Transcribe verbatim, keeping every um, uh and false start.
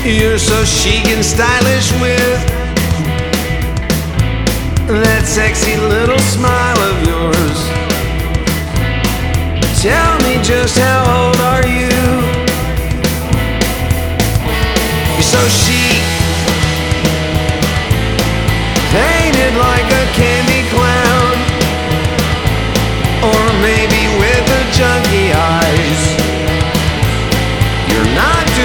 You're so chic and stylish with that sexy little smile of yours. Tell me, just how old are you? You're so chic, painted like